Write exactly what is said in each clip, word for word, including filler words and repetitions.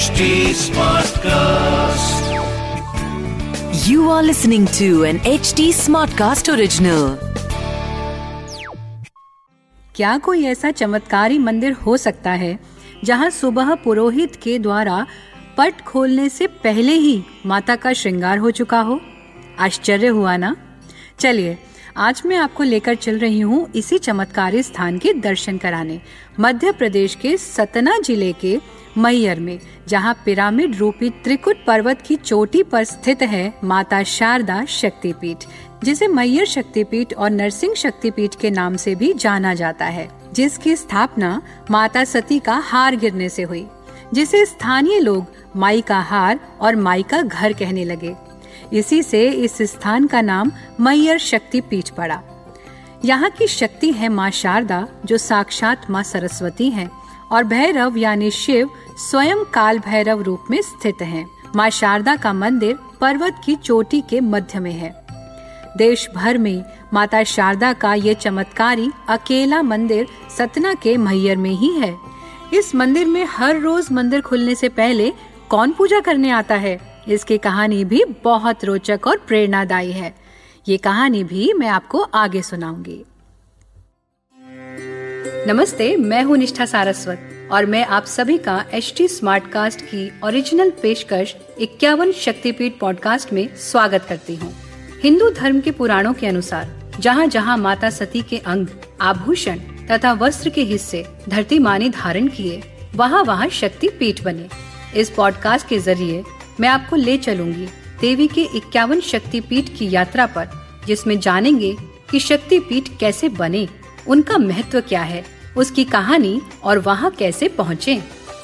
H T Smartcast. You are listening to an H T Smartcast original. क्या कोई ऐसा चमत्कारी मंदिर हो सकता है जहां सुबह पुरोहित के द्वारा पट खोलने से पहले ही माता का श्रृंगार हो चुका हो? आश्चर्य हुआ ना? चलिए, आज मैं आपको लेकर चल रही हूँ इसी चमत्कारी स्थान के दर्शन कराने, मध्य प्रदेश के सतना जिले के मैहर में, जहाँ पिरामिड रूपी त्रिकुट पर्वत की चोटी पर स्थित है माता शारदा शक्तिपीठ, जिसे मैहर शक्तिपीठ और नरसिंह शक्तिपीठ के नाम से भी जाना जाता है, जिसकी स्थापना माता सती का हार गिरने से हुई, जिसे स्थानीय लोग माई का हार और माई का घर कहने लगे। इसी से इस स्थान का नाम मैहर शक्तिपीठ पड़ा। यहाँ की शक्ति है माँ शारदा, जो साक्षात माँ सरस्वती हैं, और भैरव यानी शिव स्वयं काल भैरव रूप में स्थित हैं। माँ शारदा का मंदिर पर्वत की चोटी के मध्य में है। देश भर में माता शारदा का ये चमत्कारी अकेला मंदिर सतना के मैहर में ही है। इस मंदिर में हर रोज मंदिर खुलने से पहले कौन पूजा करने आता है, इसकी कहानी भी बहुत रोचक और प्रेरणादायी है। ये कहानी भी मैं आपको आगे सुनाऊंगी। नमस्ते, मैं हूँ निष्ठा सारस्वत और मैं आप सभी का एच टी स्मार्टकास्ट की ओरिजिनल पेशकश इक्यावन शक्तिपीठ पॉडकास्ट में स्वागत करती हूँ। हिंदू धर्म के पुराणों के अनुसार जहाँ जहाँ माता सती के अंग, आभूषण तथा वस्त्र के हिस्से धरती माँ ने धारण किए, वहाँ वहाँ शक्तिपीठ बने। इस पॉडकास्ट के जरिए मैं आपको ले चलूंगी देवी के इक्यावन शक्तिपीठ की यात्रा पर, जिसमें जानेंगे कि शक्तिपीठ कैसे बने, उनका महत्व क्या है, उसकी कहानी और वहां कैसे पहुँचे।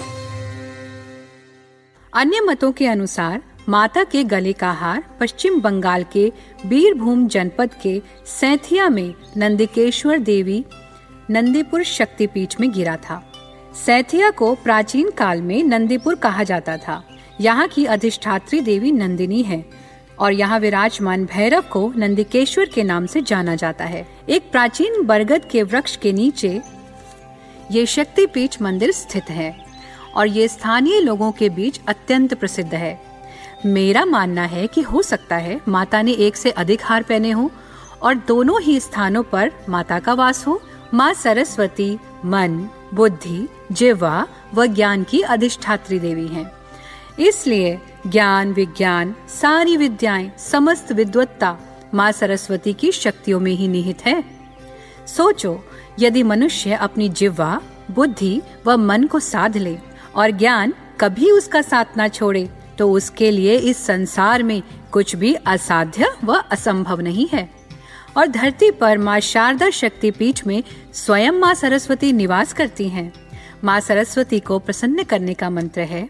अन्य मतों के अनुसार माता के गले का हार पश्चिम बंगाल के बीरभूम जनपद के सैथिया में नंदिकेश्वर देवी नंदीपुर शक्तिपीठ में गिरा था। सैथिया को प्राचीन काल में नंदीपुर कहा जाता था। यहाँ की अधिष्ठात्री देवी नंदिनी है और यहाँ विराजमान भैरव को नंदिकेश्वर के नाम से जाना जाता है। एक प्राचीन बरगद के वृक्ष के नीचे ये शक्तिपीठ मंदिर स्थित है और ये स्थानीय लोगों के बीच अत्यंत प्रसिद्ध है। मेरा मानना है कि हो सकता है माता ने एक से अधिक हार पहने हो और दोनों ही स्थानों पर माता का वास हो। माँ सरस्वती मन, बुद्धि, जिह्वा व ज्ञान की अधिष्ठात्री देवी हैं। इसलिए ज्ञान, विज्ञान, सारी विद्याएं, समस्त विद्वत्ता माँ सरस्वती की शक्तियों में ही निहित है। सोचो, यदि मनुष्य अपनी जिह्वा, बुद्धि व मन को साध ले और ज्ञान कभी उसका साथ ना छोड़े, तो उसके लिए इस संसार में कुछ भी असाध्य व असंभव नहीं है। और धरती पर माँ शारदा शक्तिपीठ में स्वयं माँ सरस्वती निवास करती हैं। माँ सरस्वती को प्रसन्न करने का मंत्र है,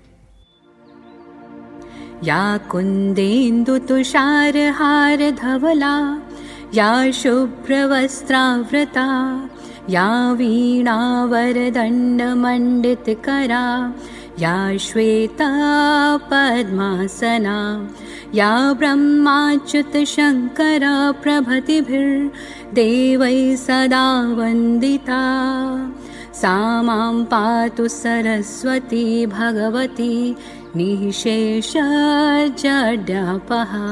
या कुंदेन्दु तुषार हार धवला, या शुभ्र वस्त्रावृता, या वीणा वरदंड मंडित करा, या श्वेता पद्मासना, या ब्रह्माच्युत शंकर प्रभृतिभिर् देवैः सदा वंदिता, सा मां पातु सरस्वती भगवती निःशेष जड्यापहा।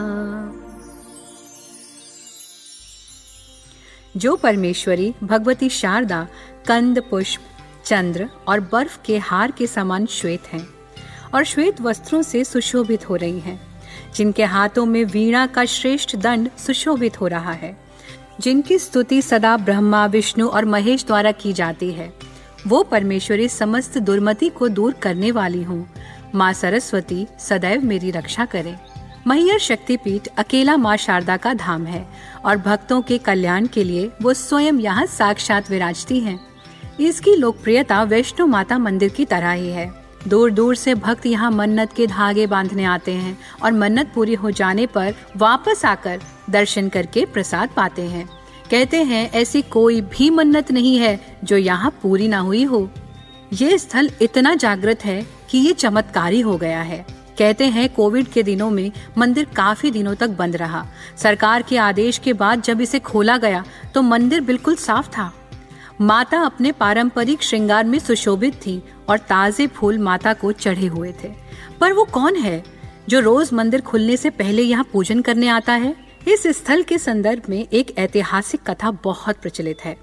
जो परमेश्वरी भगवती शारदा कंद, पुष्प, चंद्र और बर्फ के हार के समान श्वेत हैं और श्वेत वस्त्रों से सुशोभित हो रही हैं, जिनके हाथों में वीणा का श्रेष्ठ दंड सुशोभित हो रहा है, जिनकी स्तुति सदा ब्रह्मा, विष्णु और महेश द्वारा की जाती है, वो परमेश्वरी समस्त दुर्मति को दूर करने वाली हूँ। माँ सरस्वती सदैव मेरी रक्षा करे। मैहर शक्तिपीठ अकेला माँ शारदा का धाम है और भक्तों के कल्याण के लिए वो स्वयं यहाँ साक्षात विराजती हैं। इसकी लोकप्रियता वैष्णो माता मंदिर की तरह ही है। दूर दूर से भक्त यहाँ मन्नत के धागे बांधने आते हैं और मन्नत पूरी हो जाने पर वापस आकर दर्शन करके प्रसाद पाते हैं। कहते हैं ऐसी कोई भी मन्नत नहीं है जो यहाँ पूरी ना हुई हो। ये स्थल इतना जागृत है कि ये चमत्कारी हो गया है। कहते हैं कोविड के दिनों में मंदिर काफी दिनों तक बंद रहा। सरकार के आदेश के बाद जब इसे खोला गया तो मंदिर बिल्कुल साफ था। माता अपने पारंपरिक श्रृंगार में सुशोभित थी और ताजे फूल माता को चढ़े हुए थे। पर वो कौन है जो रोज मंदिर खुलने से पहले यहाँ पूजन करने आता है? इस स्थल के संदर्भ में एक ऐतिहासिक कथा बहुत प्रचलित है।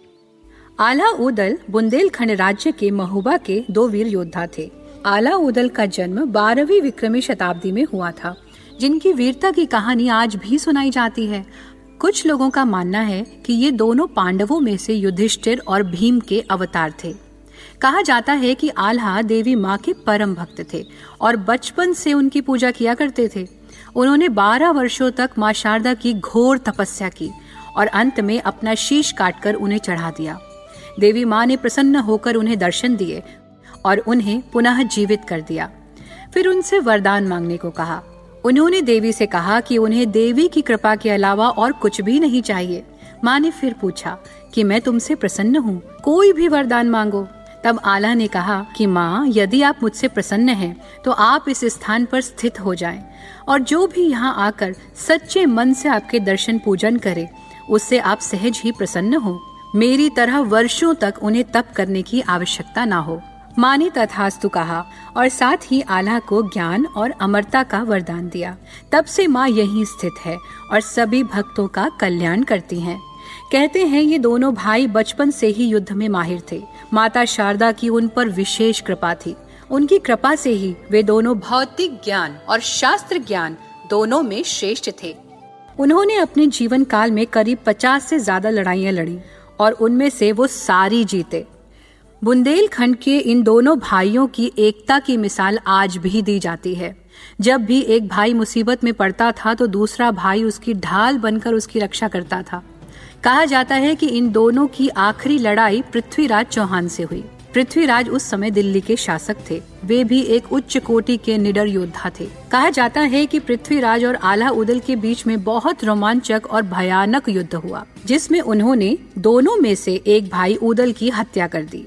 आला उदल बुंदेलखंड राज्य के महोबा के दो वीर योद्धा थे। आला उदल का जन्म बारहवीं विक्रमी शताब्दी में हुआ था, जिनकी वीरता की कहानी आज भी सुनाई जाती है। कुछ लोगों का मानना है कि ये दोनों पांडवों में से युधिष्ठिर और भीम के अवतार थे। कहा जाता है कि आल्हा देवी माँ के परम भक्त थे और बचपन से उनकी पूजा किया करते थे। उन्होंने बारह वर्षों तक माँ शारदा की घोर तपस्या की और अंत में अपना शीश काटकर उन्हें चढ़ा दिया। देवी माँ ने प्रसन्न होकर उन्हें दर्शन दिए और उन्हें पुनः जीवित कर दिया। फिर उनसे वरदान मांगने को कहा। उन्होंने देवी से कहा कि उन्हें देवी की कृपा के अलावा और कुछ भी नहीं चाहिए। माँ ने फिर पूछा कि मैं तुमसे प्रसन्न हूँ, कोई भी वरदान मांगो। तब आला ने कहा कि माँ, यदि आप मुझसे प्रसन्न हैं तो आप इस स्थान पर स्थित हो जाएं और जो भी यहाँ आकर सच्चे मन से आपके दर्शन पूजन करे उससे आप सहज ही प्रसन्न हो। मेरी तरह वर्षों तक उन्हें तप करने की आवश्यकता ना हो। माँ ने तथास्तु कहा और साथ ही आला को ज्ञान और अमरता का वरदान दिया। तब से माँ यहीं स्थित है और सभी भक्तों का कल्याण करती हैं। कहते हैं ये दोनों भाई बचपन से ही युद्ध में माहिर थे। माता शारदा की उन पर विशेष कृपा थी। उनकी कृपा से ही वे दोनों भौतिक ज्ञान और शास्त्र ज्ञान दोनों में श्रेष्ठ थे। उन्होंने अपने जीवन काल में करीब पचास से ज्यादा लड़ाइयाँ लड़ी और उनमें से वो सारी जीते। बुंदेलखंड के इन दोनों भाइयों की एकता की मिसाल आज भी दी जाती है। जब भी एक भाई मुसीबत में पड़ता था तो दूसरा भाई उसकी ढाल बनकर उसकी रक्षा करता था। कहा जाता है कि इन दोनों की आखिरी लड़ाई पृथ्वीराज चौहान से हुई। पृथ्वीराज उस समय दिल्ली के शासक थे। वे भी एक उच्च कोटि के निडर योद्धा थे। कहा जाता है कि पृथ्वीराज और आला उदल के बीच में बहुत रोमांचक और भयानक युद्ध हुआ, जिसमें उन्होंने दोनों में से एक भाई उदल की हत्या कर दी।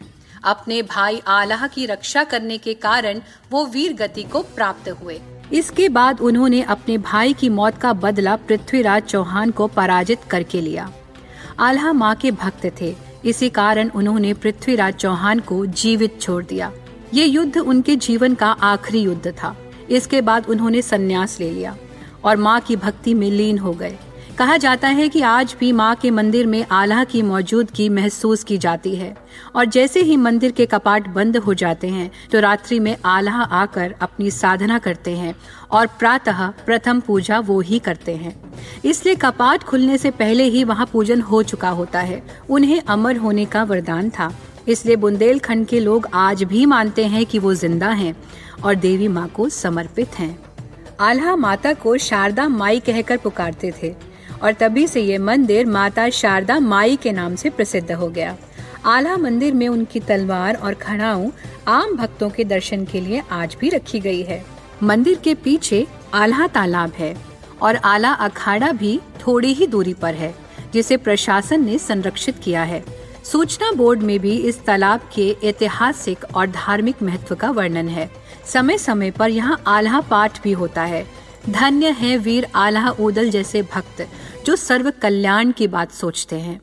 अपने भाई आला की रक्षा करने के कारण वो वीर गति को प्राप्त हुए। इसके बाद उन्होंने अपने भाई की मौत का बदला पृथ्वीराज चौहान को पराजित करके लिया। आल्हा माँ के भक्त थे, इसी कारण उन्होंने पृथ्वीराज चौहान को जीवित छोड़ दिया। ये युद्ध उनके जीवन का आखिरी युद्ध था। इसके बाद उन्होंने संन्यास ले लिया और माँ की भक्ति में लीन हो गए। कहा जाता है कि आज भी माँ के मंदिर में आल्हा की मौजूदगी महसूस की जाती है और जैसे ही मंदिर के कपाट बंद हो जाते हैं तो रात्रि में आल्हा आकर अपनी साधना करते हैं और प्रातः प्रथम पूजा वो ही करते हैं। इसलिए कपाट खुलने से पहले ही वहाँ पूजन हो चुका होता है। उन्हें अमर होने का वरदान था, इसलिए बुंदेलखंड के लोग आज भी मानते हैं कि वो जिंदा हैं और देवी माँ को समर्पित हैं। आल्हा माता को शारदा माई कहकर पुकारते थे और तभी से ये मंदिर माता शारदा माई के नाम से प्रसिद्ध हो गया। आल्हा मंदिर में उनकी तलवार और खड़ाऊ आम भक्तों के दर्शन के लिए आज भी रखी गई है। मंदिर के पीछे आल्हा तालाब है और आला अखाड़ा भी थोड़ी ही दूरी पर है, जिसे प्रशासन ने संरक्षित किया है। सूचना बोर्ड में भी इस तालाब के ऐतिहासिक और धार्मिक महत्व का वर्णन है। समय समय पर यहाँ आल्हा पाठ भी होता है। धन्य है वीर आल्हा उदल जैसे भक्त जो सर्व कल्याण की बात सोचते हैं।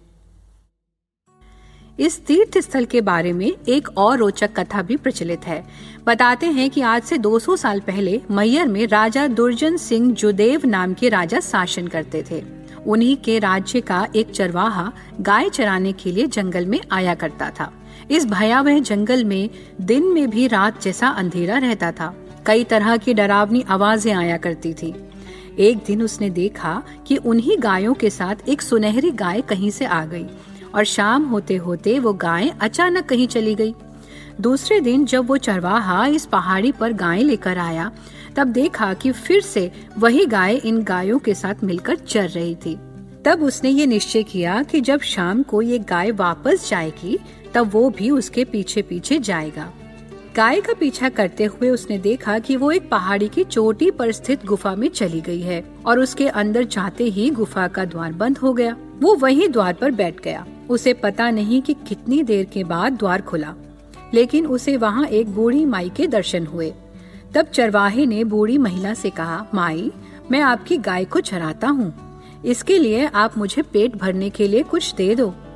इस तीर्थ स्थल के बारे में एक और रोचक कथा भी प्रचलित है। बताते हैं कि आज से दो सौ साल पहले मैयर में राजा दुर्जन सिंह जुदेव नाम के राजा शासन करते थे। उन्हीं के राज्य का एक चरवाहा गाय चराने के लिए जंगल में आया करता था। इस भयावह जंगल में दिन में भी रात जैसा अंधेरा रहता था। कई तरह की डरावनी आवाजें आया करती थी। एक दिन उसने देखा कि उन्हीं गायों के साथ एक सुनहरी गाय कहीं से आ गई और शाम होते होते वो गाय अचानक कहीं चली गई। दूसरे दिन जब वो चरवाहा इस पहाड़ी पर गाय लेकर आया, तब देखा कि फिर से वही गाय इन गायों के साथ मिलकर चर रही थी। तब उसने ये निश्चय किया कि जब शाम को ये गाय वापस जाएगी तब वो भी उसके पीछे पीछे जाएगा। गाय का पीछा करते हुए उसने देखा कि वो एक पहाड़ी की चोटी पर स्थित गुफा में चली गई है और उसके अंदर जाते ही गुफा का द्वार बंद हो गया। वो वही द्वार पर बैठ गया। उसे पता नहीं कि कितनी देर के बाद द्वार खुला, लेकिन उसे वहाँ एक बूढ़ी माई के दर्शन हुए। तब चरवाहे ने बूढ़ी महिला से कहा, माई, मैं आपकी गाय को चराता हूँ, इसके लिए आप मुझे पेट भरने के लिए कुछ दे दो।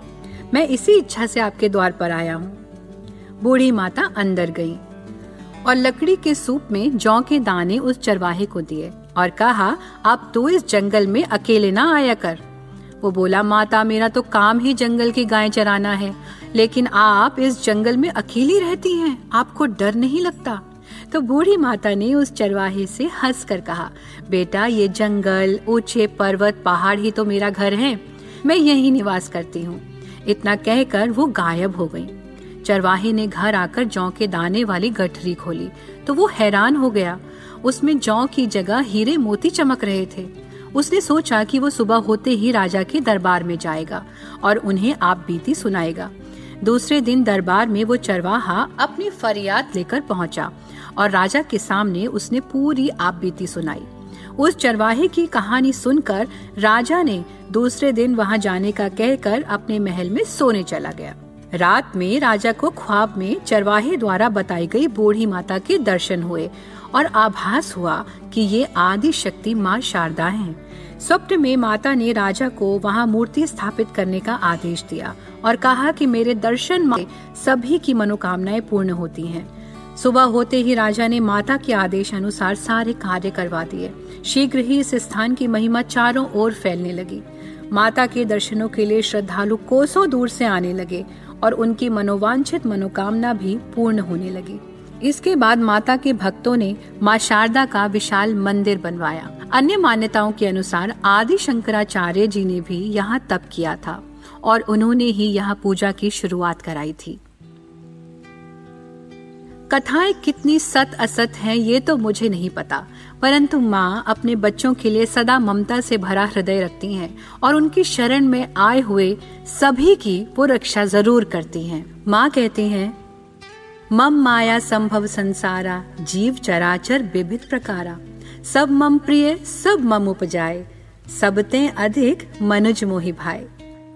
मैं इसी इच्छा से आपके द्वार पर आया हूँ। बूढ़ी माता अंदर गई और लकड़ी के सूप में जौ के दाने उस चरवाहे को दिए और कहा, अब तू इस जंगल में अकेले ना आया कर। वो बोला, माता मेरा तो काम ही जंगल की गायें चराना है, लेकिन आप इस जंगल में अकेली रहती हैं, आपको डर नहीं लगता? तो बूढ़ी माता ने उस चरवाहे से हंस कर कहा, बेटा ये जंगल, ऊंचे पर्वत, पहाड़ ही तो मेरा घर है, मैं यहीं निवास करती हूँ। इतना कहकर वो गायब हो गई। चरवाहे ने घर आकर जौ के दाने वाली गठरी खोली तो वो हैरान हो गया। उसमें जौ की जगह हीरे मोती चमक रहे थे। उसने सोचा कि वो सुबह होते ही राजा के दरबार में जाएगा और उन्हें आप बीती सुनाएगा। दूसरे दिन दरबार में वो चरवाहा अपनी फरियाद लेकर पहुंचा और राजा के सामने उसने पूरी आप बीती सुनाई। उस चरवाहे की कहानी सुनकर राजा ने दूसरे दिन वहां जाने का कहकर अपने महल में सोने चला गया। रात में राजा को ख्वाब में चरवाहे द्वारा बताई गई बूढ़ी माता के दर्शन हुए और आभास हुआ कि ये आदि शक्ति माँ शारदा हैं। स्वप्न में माता ने राजा को वहाँ मूर्ति स्थापित करने का आदेश दिया और कहा कि मेरे दर्शन में सभी की मनोकामनाएं पूर्ण होती हैं। सुबह होते ही राजा ने माता के आदेश अनुसार सारे कार्य करवा दिए। शीघ्र ही इस स्थान की महिमा चारों ओर फैलने लगी। माता के दर्शनों के लिए श्रद्धालु कोसों दूर से आने लगे और उनकी मनोवांछित मनोकामना भी पूर्ण होने लगी। इसके बाद माता के भक्तों ने माँ शारदा का विशाल मंदिर बनवाया। अन्य मान्यताओं के अनुसार आदि शंकराचार्य जी ने भी यहाँ तप किया था और उन्होंने ही यहाँ पूजा की शुरुआत कराई थी। कथाएं कितनी सत असत हैं ये तो मुझे नहीं पता, परंतु माँ अपने बच्चों के लिए सदा ममता से भरा हृदय रखती हैं और उनकी शरण में आए हुए सभी की वो रक्षा जरूर करती हैं। माँ कहती हैं, मम माया संभव संसारा, जीव चराचर विविध प्रकारा, सब मम प्रिय सब मम उपजाए, सबते अधिक मनुज मोहि भाई।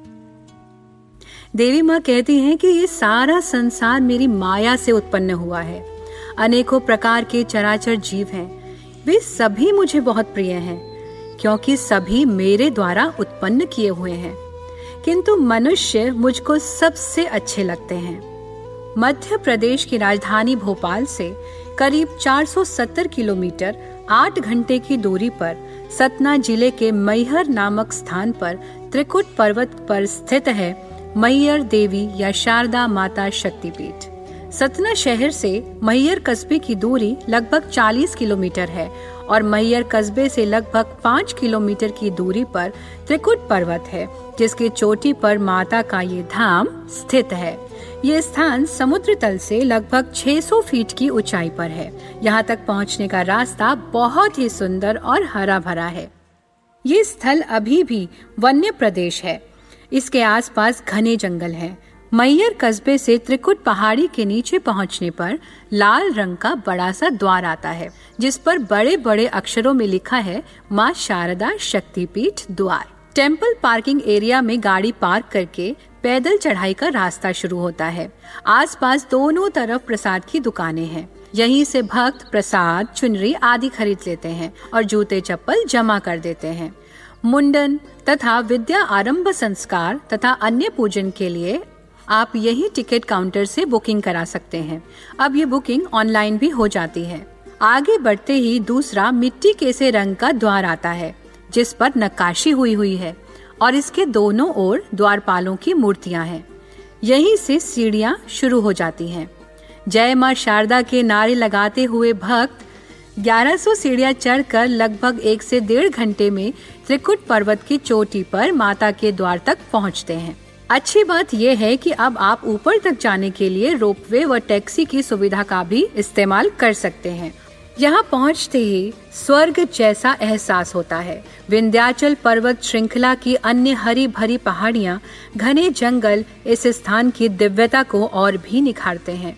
देवी माँ कहती हैं कि ये सारा संसार मेरी माया से उत्पन्न हुआ है। अनेकों प्रकार के चराचर जीव हैं, वे सभी मुझे बहुत प्रिय हैं क्योंकि सभी मेरे द्वारा उत्पन्न किए हुए हैं, किंतु मनुष्य मुझको सबसे अच्छे लगते हैं। मध्य प्रदेश की राजधानी भोपाल से करीब चार सौ सत्तर किलोमीटर आठ घंटे की दूरी पर सतना जिले के मैहर नामक स्थान पर त्रिकुट पर्वत पर स्थित है मैहर देवी या शारदा माता शक्तिपीठ। सतना शहर से मैहर कस्बे की दूरी लगभग चालीस किलोमीटर है और मैहर कस्बे से लगभग पाँच किलोमीटर की दूरी पर त्रिकुट पर्वत है, जिसके चोटी पर माता का ये धाम स्थित है। ये स्थान समुद्र तल से लगभग छह सौ फीट की ऊंचाई पर है। यहाँ तक पहुँचने का रास्ता बहुत ही सुंदर और हरा भरा है। ये स्थल अभी भी वन्य प्रदेश है। इसके आसपास घने जंगल हैं। मैहर कस्बे से त्रिकुट पहाड़ी के नीचे पहुंचने पर लाल रंग का बड़ा सा द्वार आता है, जिस पर बड़े बड़े अक्षरों में लिखा है माँ शारदा शक्तिपीठ द्वार। टेम्पल पार्किंग एरिया में गाड़ी पार्क करके पैदल चढ़ाई का रास्ता शुरू होता है। आसपास दोनों तरफ प्रसाद की दुकानें हैं। यहीं से भक्त प्रसाद, चुनरी आदि खरीद लेते हैं और जूते चप्पल जमा कर देते हैं। मुंडन तथा विद्या आरंभ संस्कार तथा अन्य पूजन के लिए आप यही टिकट काउंटर से बुकिंग करा सकते हैं। अब ये बुकिंग ऑनलाइन भी हो जाती है। आगे बढ़ते ही दूसरा मिट्टी के से रंग का द्वार आता है, जिस पर नक्काशी हुई हुई है और इसके दोनों ओर द्वारपालों की मूर्तियां हैं। यहीं से सीढ़ियां शुरू हो जाती हैं। जय मां शारदा के नारे लगाते हुए भक्त ग्यारह सौ सीढ़ियां चढ़कर लगभग एक से डेढ़ घंटे में त्रिकुट पर्वत की चोटी पर माता के द्वार तक पहुंचते हैं। अच्छी बात यह है कि अब आप ऊपर तक जाने के लिए रोपवे व टैक्सी की सुविधा का भी इस्तेमाल कर सकते हैं। यहाँ पहुँचते ही स्वर्ग जैसा एहसास होता है। विंध्याचल पर्वत श्रृंखला की अन्य हरी भरी पहाड़ियाँ, घने जंगल इस स्थान की दिव्यता को और भी निखारते हैं।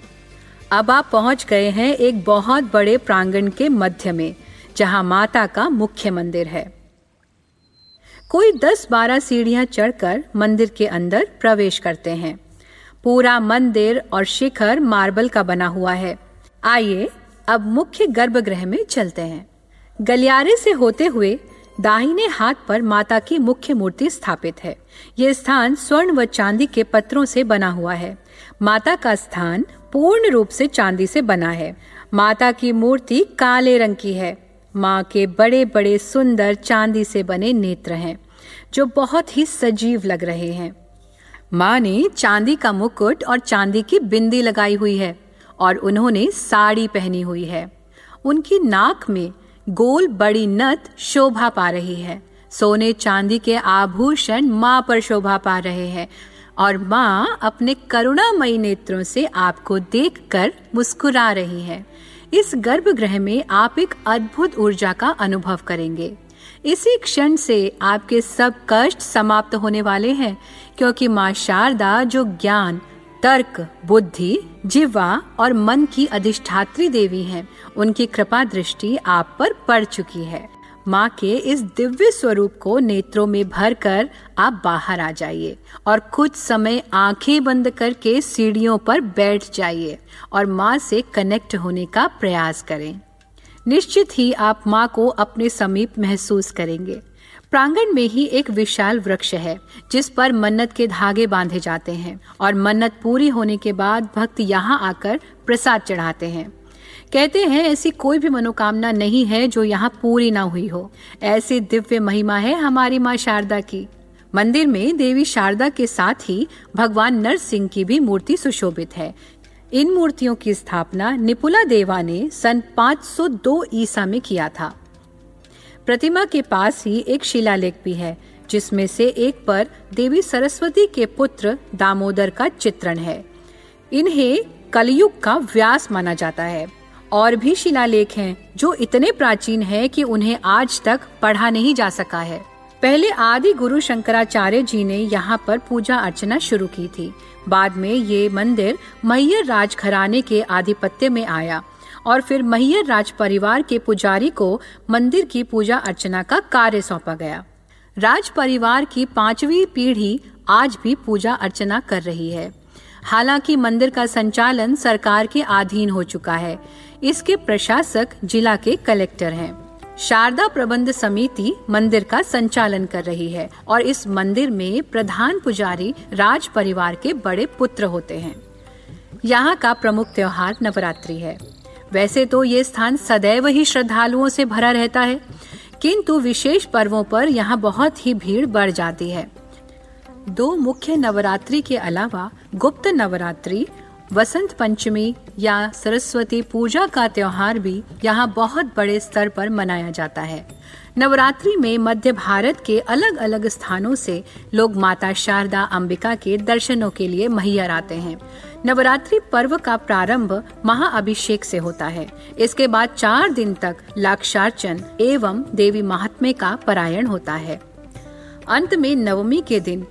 अब आप पहुँच गए हैं एक बहुत बड़े प्रांगण के मध्य में, जहाँ माता का मुख्य मंदिर है। कोई दस बारह सीढ़ियां चढ़कर मंदिर के अंदर प्रवेश करते हैं। पूरा मंदिर और शिखर मार्बल का बना हुआ है। आइए अब मुख्य गर्भगृह में चलते हैं। गलियारे से होते हुए दाहिने हाथ पर माता की मुख्य मूर्ति स्थापित है। यह स्थान स्वर्ण व चांदी के पत्रों से बना हुआ है। माता का स्थान पूर्ण रूप से चांदी से बना है। माता की मूर्ति काले रंग की है। माँ के बड़े बड़े सुंदर चांदी से बने नेत्र हैं, जो बहुत ही सजीव लग रहे हैं। माँ ने चांदी का मुकुट और चांदी की बिंदी लगाई हुई है और उन्होंने साड़ी पहनी हुई है। उनकी नाक में गोल बड़ी नथ शोभा पा रही है। सोने चांदी के आभूषण माँ पर शोभा पा रहे हैं और माँ अपने करुणामयी नेत्रों से आपको देखकर मुस्कुरा रही है। इस गर्भगृह में आप एक अद्भुत ऊर्जा का अनुभव करेंगे। इसी क्षण से आपके सब कष्ट समाप्त होने वाले हैं, क्योंकि माँ शारदा जो ज्ञान, तर्क, बुद्धि, जिह्वा और मन की अधिष्ठात्री देवी हैं, उनकी कृपा दृष्टि आप पर पड़ चुकी है। माँ के इस दिव्य स्वरूप को नेत्रों में भरकर आप बाहर आ जाइए और कुछ समय आंखें बंद करके सीढ़ियों पर बैठ जाइए और माँ से कनेक्ट होने का प्रयास करें। निश्चित ही आप माँ को अपने समीप महसूस करेंगे। प्रांगण में ही एक विशाल वृक्ष है जिस पर मन्नत के धागे बांधे जाते हैं और मन्नत पूरी होने के बाद भक्त यहाँ आकर प्रसाद चढ़ाते हैं। कहते हैं ऐसी कोई भी मनोकामना नहीं है जो यहाँ पूरी ना हुई हो। ऐसी दिव्य महिमा है हमारी माँ शारदा की। मंदिर में देवी शारदा के साथ ही भगवान नरसिंह की भी मूर्ति सुशोभित है। इन मूर्तियों की स्थापना निपुला देवा ने सन पाँच सौ दो ईसा में किया था। प्रतिमा के पास ही एक शिलालेख भी है, जिसमें से एक पर देवी सरस्वती के पुत्र दामोदर का चित्रण है। इन्हें कलयुग का व्यास माना जाता है। और भी शिलालेख हैं जो इतने प्राचीन हैं कि उन्हें आज तक पढ़ा नहीं जा सका है। पहले आदि गुरु शंकराचार्य जी ने यहाँ पर पूजा अर्चना शुरू की थी। बाद में ये मंदिर मैहर राज घराने के आधिपत्य में आया और फिर मैहर राज परिवार के पुजारी को मंदिर की पूजा अर्चना का कार्य सौंपा गया। राज परिवार की पांचवी पीढ़ी आज भी पूजा अर्चना कर रही है। हालांकि मंदिर का संचालन सरकार के अधीन हो चुका है। इसके प्रशासक जिला के कलेक्टर हैं। शारदा प्रबंध समिति मंदिर का संचालन कर रही है और इस मंदिर में प्रधान पुजारी राज परिवार के बड़े पुत्र होते हैं। यहाँ का प्रमुख त्योहार नवरात्रि है। वैसे तो ये स्थान सदैव ही श्रद्धालुओं से भरा रहता है, किंतु विशेष पर्वों पर यहाँ बहुत ही भीड़ बढ़ जाती है। दो मुख्य नवरात्रि के अलावा गुप्त नवरात्रि, वसंत पंचमी या सरस्वती पूजा का त्योहार भी यहाँ बहुत बड़े स्तर पर मनाया जाता है। नवरात्रि में मध्य भारत के अलग अलग स्थानों से लोग माता शारदा अंबिका के दर्शनों के लिए मैहर आते हैं। नवरात्रि पर्व का प्रारंभ महाअभिषेक से होता है। इसके बाद चार दिन तक लाक्षार्चन एवं देवी महात्म्य का पारायण होता है। अंत में नवमी के दिन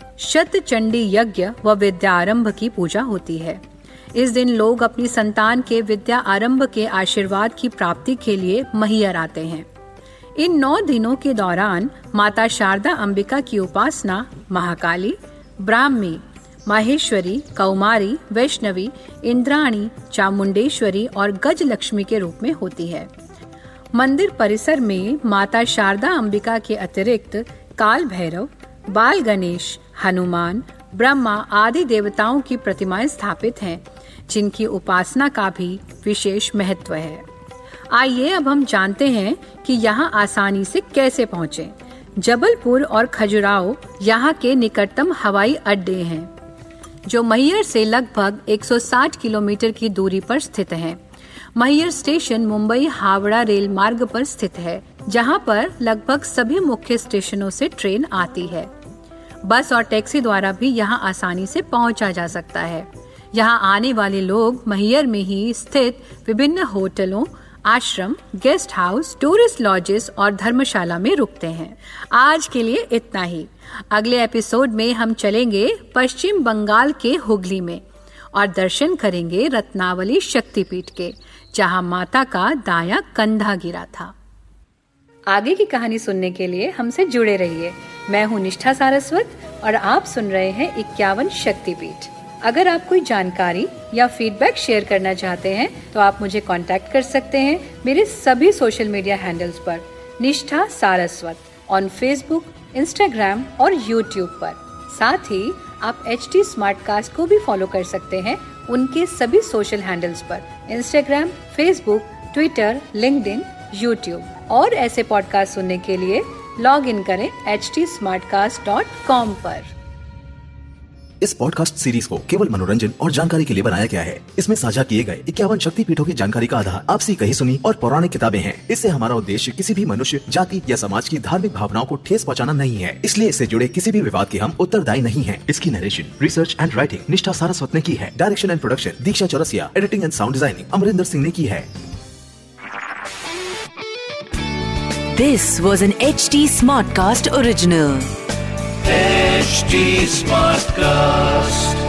शतचंडी यज्ञ व विद्यारंभ की पूजा होती है। इस दिन लोग अपनी संतान के विद्या आरंभ के आशीर्वाद की प्राप्ति के लिए मैहर आते हैं। इन नौ दिनों के दौरान माता शारदा अंबिका की उपासना महाकाली, ब्राह्मी, माहेश्वरी, कौमारी, वैष्णवी, इंद्राणी, चामुंडेश्वरी और गजलक्ष्मी के रूप में होती है। मंदिर परिसर में माता शारदा अंबिका के अतिरिक्त काल भैरव, बाल गणेश, हनुमान, ब्रह्मा आदि देवताओं की प्रतिमाएं स्थापित हैं, जिनकी उपासना का भी विशेष महत्व है। आइए अब हम जानते हैं कि यहाँ आसानी से कैसे पहुँचे। जबलपुर और खजुराहो यहाँ के निकटतम हवाई अड्डे हैं, जो मैहर से लगभग एक सौ साठ किलोमीटर की दूरी पर स्थित है। मैहर स्टेशन मुंबई हावड़ा रेल मार्ग पर स्थित है, जहाँ पर लगभग सभी मुख्य स्टेशनों से ट्रेन आती है। बस और टैक्सी द्वारा भी यहाँ आसानी से पहुँचा जा सकता है। यहाँ आने वाले लोग मैहर में ही स्थित विभिन्न होटलों, आश्रम, गेस्ट हाउस, टूरिस्ट लॉजेस और धर्मशाला में रुकते हैं। आज के लिए इतना ही। अगले एपिसोड में हम चलेंगे पश्चिम बंगाल के हुगली में और दर्शन करेंगे रत्नावली शक्तिपीठ के, जहां माता का दायां कंधा गिरा था। आगे की कहानी सुनने के लिए हमसे जुड़े रहिए। मैं हूँ निष्ठा सारस्वत और आप सुन रहे हैं इक्यावन शक्तिपीठ। अगर आप कोई जानकारी या फीडबैक शेयर करना चाहते हैं तो आप मुझे कांटेक्ट कर सकते हैं मेरे सभी सोशल मीडिया हैंडल्स पर, Nishtha Saraswat on Facebook, Instagram और यूट्यूब पर। साथ ही आप एच टी स्मार्टकास्ट को भी फॉलो कर सकते हैं उनके सभी सोशल हैंडल्स पर, Instagram, Facebook, Twitter, LinkedIn, YouTube. और ऐसे पॉडकास्ट सुनने के लिए लॉग इन करें H T Smartcast dot com पर। इस पॉडकास्ट सीरीज को केवल मनोरंजन और जानकारी के लिए बनाया गया है। इसमें साझा किए गए इक्यावन शक्तिपीठों की जानकारी का आधार आपसी कही सुनी और पौराणिक किताबें हैं। इससे हमारा उद्देश्य किसी भी मनुष्य, जाति या समाज की धार्मिक भावनाओं को ठेस पहुंचाना नहीं है, इसलिए इससे जुड़े किसी भी विवाद के हम उत्तरदायी नहीं हैं। इसकी narration, research and writing Nishtha Saraswat ने की है। Direction and production Diksha Chaurasia, editing and sound designing Amrinder Singh ने की है। This was an H T Smartcast original. H T Smartcast.